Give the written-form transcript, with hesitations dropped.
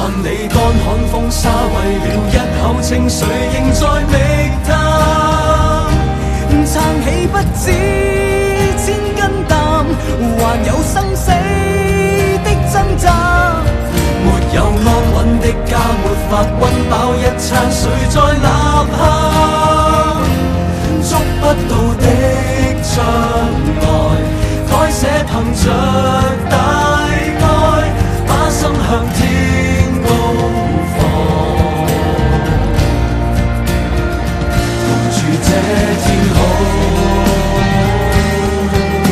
萬里乾旱風沙，為了一口清水仍在覓探，撐起不止千斤擔，還有生死。